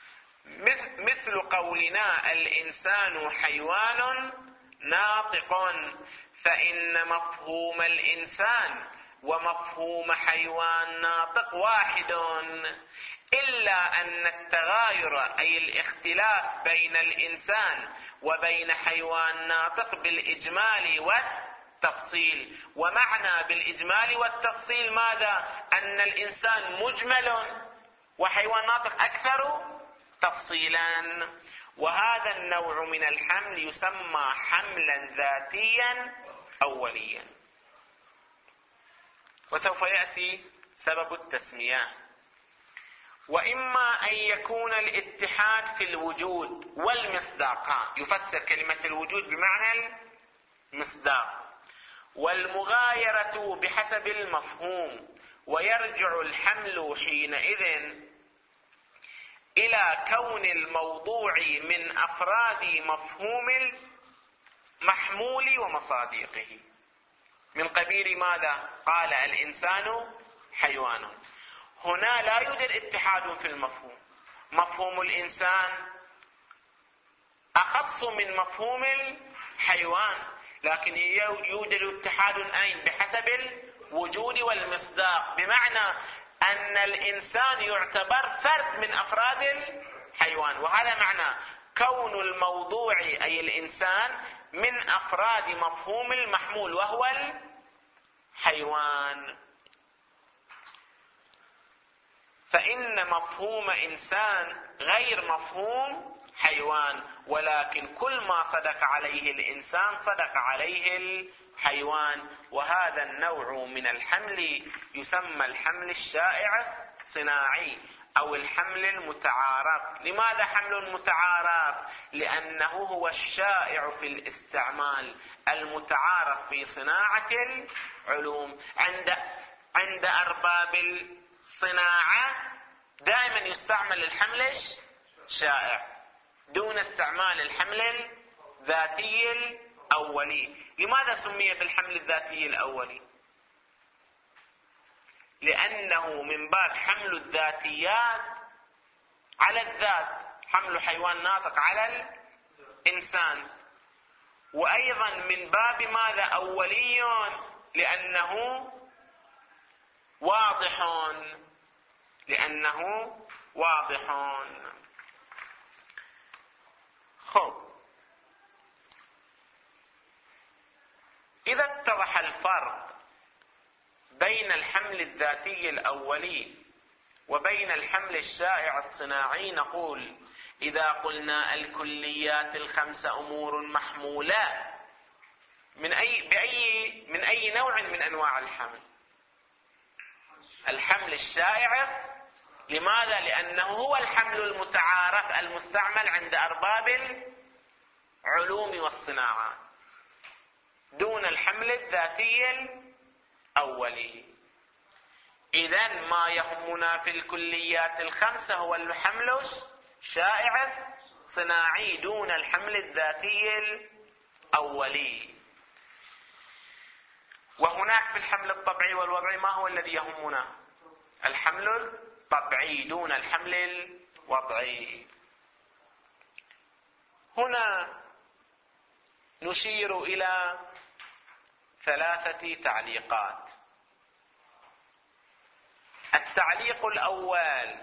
مثل قولنا الإنسان حيوان ناطق، فإن مفهوم الإنسان ومفهوم حيوان ناطق واحد، إلا أن التغاير أي الاختلاف بين الإنسان وبين حيوان ناطق بالإجمال والتفصيل. ومعنى بالإجمال والتفصيل ماذا؟ أن الإنسان مجمل وحيوان ناطق أكثر تفصيلا. وهذا النوع من الحمل يسمى حملا ذاتيا أوليا، وسوف يأتي سبب التسمية. وإما أن يكون الاتحاد في الوجود والمصداق، يفسر كلمة الوجود بمعنى المصداق، والمغايرة بحسب المفهوم، ويرجع الحمل حينئذ إلى كون الموضوع من أفراد مفهوم المحمول ومصادقه. من قبيل ماذا؟ قال الإنسان حيوان. هنا لا يوجد اتحاد في المفهوم، مفهوم الإنسان أخص من مفهوم الحيوان، لكن يوجد اتحاد أين؟ بحسب الوجود والمصداق، بمعنى أن الإنسان يعتبر فرد من أفراد الحيوان، وهذا معنى كون الموضوع أي الإنسان من أفراد مفهوم المحمول وهو الحيوان. فإن مفهوم إنسان غير مفهوم حيوان، ولكن كل ما صدق عليه الإنسان صدق عليه الحيوان. وهذا النوع من الحمل يسمى الحمل الشائع الصناعي أو الحمل المتعارف. لماذا حمل متعارف؟ لأنه هو الشائع في الاستعمال، المتعارف في صناعة العلوم. عند أرباب الصناعة دائما يستعمل الحمل الشائع دون استعمال الحمل الذاتي الأولي. لماذا سمي بالحمل الذاتي الأولي؟ لأنه من باب حمل الذاتيات على الذات، حمل حيوان ناطق على الإنسان. وأيضا من باب ماذا؟ أولي، لأنه واضح، خب، إذا اتضح الفرق بين الحمل الذاتي الأولي وبين الحمل الشائع الصناعي، نقول إذا قلنا الكليات الخمس أمور محمولة من أي نوع من أنواع الحمل؟ الحمل الشائع. لماذا؟ لأنه هو الحمل المتعارف المستعمل عند أرباب العلوم والصناعات دون الحمل الذاتي الأولي. إذن ما يهمنا في الكليات الخمسة هو الحمل الشائع الصناعي دون الحمل الذاتي الأولي. وهناك في الحمل الطبيعي والوضعي ما هو الذي يهمنا؟ الحمل الطبيعي دون الحمل الوضعي. هنا نشير إلى 3 تعليقات. التعليق الأول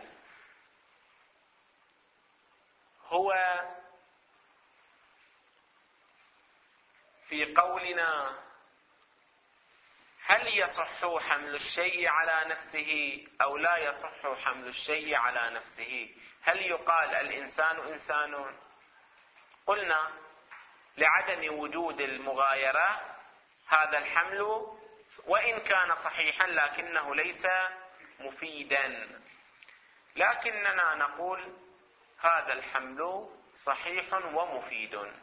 هو في قولنا: هل يصح حمل الشيء على نفسه أو لا يصح حمل الشيء على نفسه؟ هل يقال الإنسان إنسان؟ قلنا لعدم وجود المغايرة هذا الحمل وإن كان صحيحا لكنه ليس مفيدا، لكننا نقول هذا الحمل صحيح ومفيد.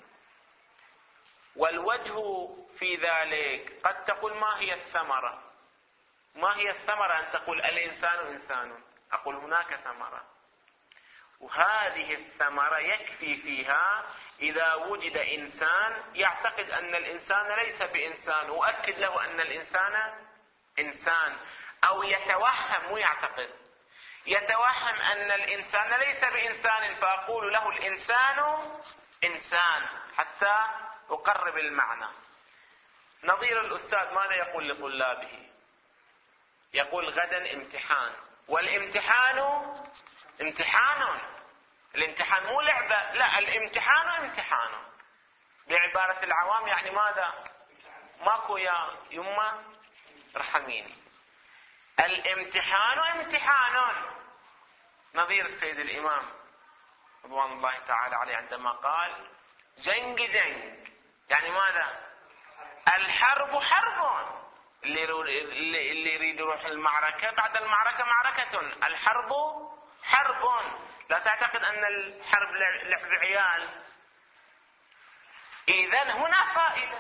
والوجه في ذلك قد تقول ما هي الثمرة؟ ما هي الثمرة أن تقول الإنسان إنسان؟ أقول هناك ثمرة، وهذه الثمرة يكفي فيها إذا وجد إنسان يعتقد أن الإنسان ليس بإنسان، وأكد له أن الإنسان إنسان، أو يتوهم، مو يعتقد، يتوهم أن الإنسان ليس بإنسان، فأقول له الإنسان إنسان حتى أقرب المعنى. نظير الأستاذ ماذا يقول لطلابه؟ يقول غدا امتحان، والامتحان امتحان. الامتحان مو لعبة، لا، الامتحان امتحان. بعبارة العوام يعني ماذا؟ ماكو يا يما رحميني، الامتحان امتحان. نظير السيد الإمام رضوان الله تعالى عليه عندما قال جنگ يعني ماذا؟ الحرب حرب. اللي يريد يروح المعركة بعد المعركة معركة. الحرب حرب. لا تعتقد أن الحرب لعب عيال. إذن هنا فائدة،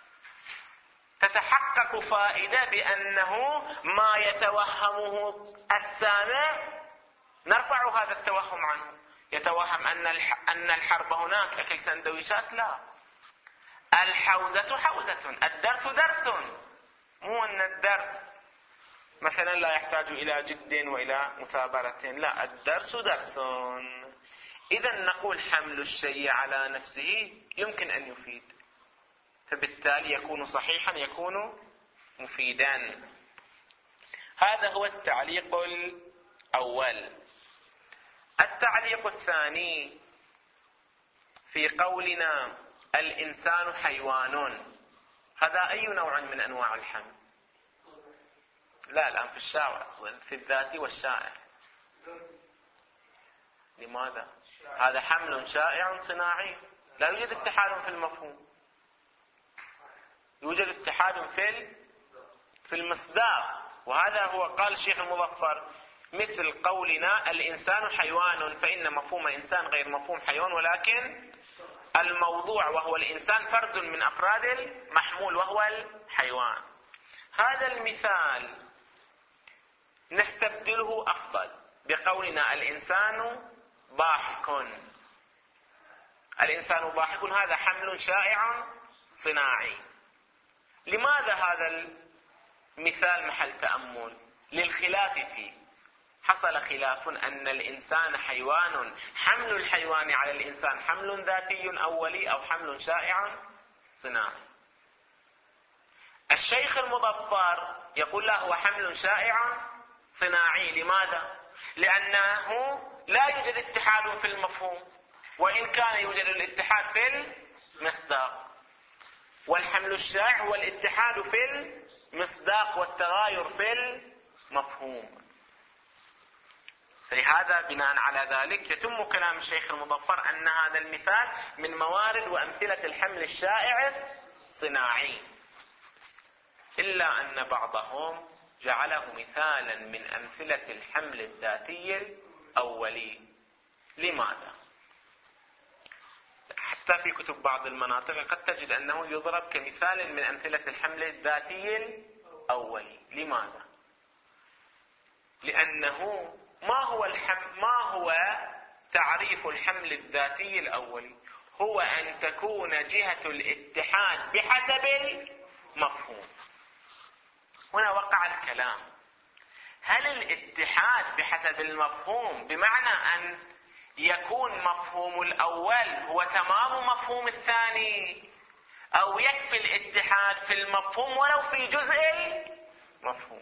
تتحقق فائدة بأنه ما يتوهمه السامع نرفع هذا التوهم عنه. يتوهم أن الحرب هناك أكل سندويشات، لا، الحوزة حوزة، الدرس درس. مو أن الدرس مثلا لا يحتاج إلى جد وإلى مثابرة، لا، الدرس درس. إذا نقول حمل الشيء على نفسه يمكن أن يفيد، فبالتالي يكون صحيحا، يكون مفيدا. هذا هو التعليق الأول. التعليق الثاني في قولنا الإنسان حيوان، هذا أي نوع من أنواع الحمل؟ لا، الآن في الشائع، في الذاتي والشائع. لماذا؟ هذا حمل شائع صناعي، لا يوجد اتحاد في المفهوم، يوجد اتحاد في المصداق. وهذا هو قال الشيخ المظفر مثل قولنا الإنسان حيوان، فإن مفهوم إنسان غير مفهوم حيوان، ولكن الموضوع وهو الإنسان فرد من أفراد المحمول وهو الحيوان. هذا المثال نستبدله أفضل بقولنا الإنسان ضاحك. الإنسان ضاحك هذا حمل شائع صناعي. لماذا هذا المثال محل تأمل؟ للخلاف فيه. حصل خلاف أن الإنسان حيوان، حمل الحيوان على الإنسان حمل ذاتي أولي أو حمل شائع صناعي. الشيخ المظفر يقول له هو حمل شائع صناعي. لماذا؟ لأنه لا يوجد اتحاد في المفهوم، وإن كان يوجد الاتحاد في المصداق. والحمل الشائع هو الاتحاد في المصداق والتغاير في المفهوم. فلهذا بناء على ذلك يتم كلام الشيخ المظفر أن هذا المثال من موارد وأمثلة الحمل الشائع الصناعي، إلا أن بعضهم جعله مثالا من أمثلة الحمل الذاتي الأولي. لماذا؟ حتى في كتب بعض المناطق قد تجد أنه يضرب كمثال من أمثلة الحمل الذاتي الأولي. لماذا؟ لأنه ما هو تعريف الحمل الذاتي الأولي؟ هو أن تكون جهة الاتحاد بحسب المفهوم. هنا وقع الكلام، هل الاتحاد بحسب المفهوم بمعنى أن يكون مفهوم الأول هو تمام مفهوم الثاني، أو يكفي الاتحاد في المفهوم ولو في جزء المفهوم؟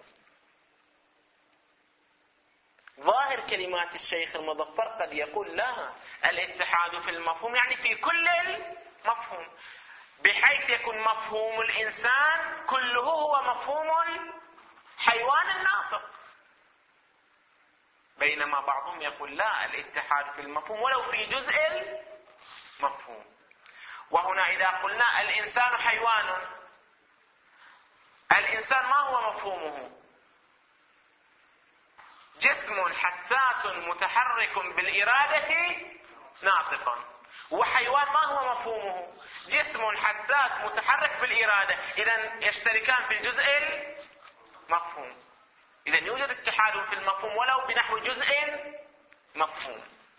ظاهر كلمات الشيخ المظفر قد يقول لا، الاتحاد في المفهوم يعني في كل المفهوم، بحيث يكون مفهوم الإنسان كله هو مفهوم الحيوان الناطق. بينما بعضهم يقول لا، الاتحاد في المفهوم ولو في جزء المفهوم. وهنا إذا قلنا الإنسان حيوان، الإنسان ما هو مفهومه؟ جسم حساس متحرك بالإرادة ناطقا. وحيوان ما هو مفهومه؟ جسم حساس متحرك بالإرادة. إذن يشتركان في الجزء المفهوم. إذن يوجد اتحاد في المفهوم ولو بنحو جزء مفهوم.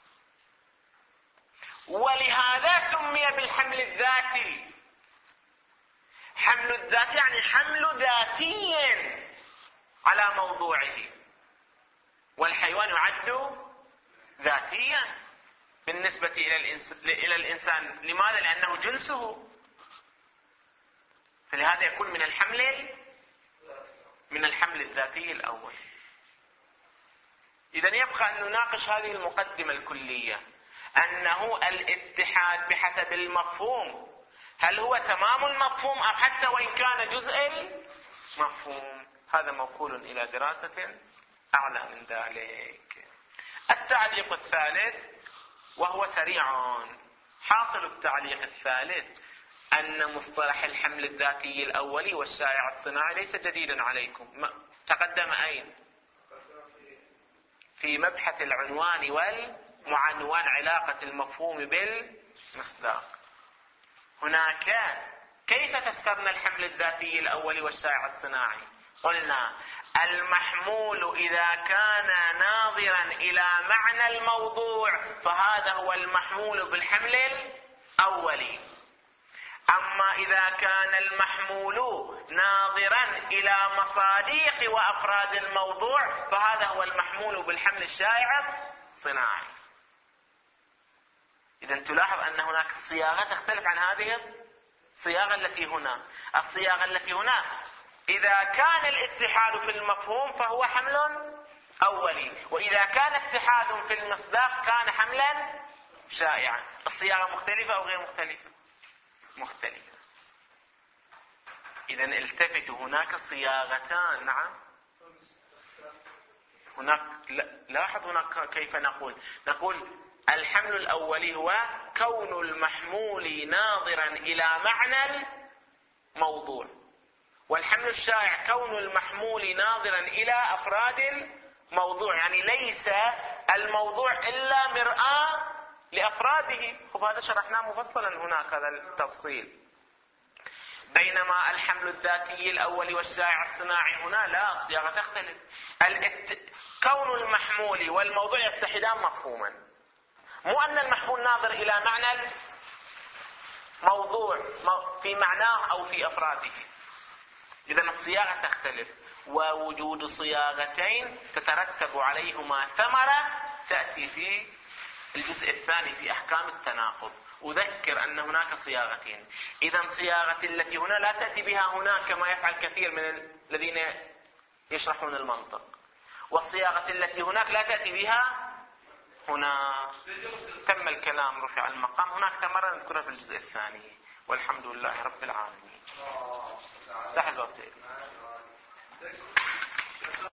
ولهذا سمي بالحمل الذاتي. حمل الذات يعني حمل ذاتي على موضوعه، والحيوان يعد ذاتيا بالنسبة إلى الإنسان. لماذا؟ لأنه جنسه، فلهذا يكون من الحمل الذاتي الأول. إذن يبقى أن نناقش هذه المقدمة الكلية، أنه الاتحاد بحسب المفهوم هل هو تمام المفهوم أو حتى وإن كان جزء المفهوم؟ هذا موكول إلى دراسة أعلى من ذلك. التعليق الثالث وهو سريع. حاصل التعليق الثالث أن مصطلح الحمل الذاتي الأولي والشائع الصناعي ليس جديدا عليكم. تقدم أين؟ في مبحث العنوان والمعنوان، علاقة المفهوم بالمصداق. هناك كيف فسرنا الحمل الذاتي الأولي والشائع الصناعي؟ قلنا المحمول إذا كان ناظرا إلى معنى الموضوع فهذا هو المحمول بالحمل الأولي. أما إذا كان المحمول ناظرا إلى مصادق وأفراد الموضوع فهذا هو المحمول بالحمل الشائع الصناعي. إذن تلاحظ أن هناك صياغة تختلف عن هذه الصياغة التي هنا. الصياغة التي هنا إذا كان الاتحاد في المفهوم فهو حمل أولي، وإذا كان اتحاد في المصداق كان حملا شائعا. الصياغة مختلفة أو غير مختلفة؟ مختلفة. إذن التفتوا، هناك صياغتان. نعم، هناك لاحظ هناك كيف نقول الحمل الأولي هو كون المحمول ناظرا إلى معنى الموضوع، والحمل الشائع كون المحمول ناظرا إلى أفراد الموضوع، يعني ليس الموضوع إلا مرآة لأفراده. هذا شرحناه مفصلا هناك هذا التفصيل. بينما الحمل الذاتي الأول والشائع الصناعي هنا لا، الصياغة تختلف. كون المحمول والموضوع يتحدان مفهوما، مو أن المحمول ناظر إلى معنى الموضوع في معناه أو في أفراده. إذن الصياغة تختلف، ووجود صياغتين تترتب عليهما ثمرة تأتي في الجزء الثاني في أحكام التناقض. أذكر أن هناك صياغتين. إذن صياغة التي هنا لا تأتي بها هناك كما يفعل كثير من الذين يشرحون المنطق، والصياغة التي هناك لا تأتي بها هنا. تم الكلام، رفع المقام. هناك ثمرة نذكرها في الجزء الثاني، والحمد لله رب العالمين.